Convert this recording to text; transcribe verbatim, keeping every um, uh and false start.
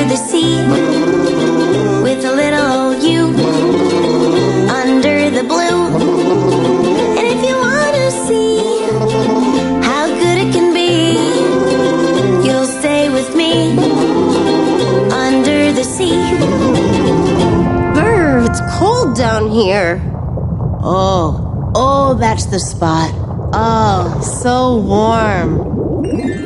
the sea, with a little you under the blue. And if you want to see how good it can be, you'll stay with me under the sea. Brr, it's cold down here. Oh, oh, that's the spot. Oh, so warm.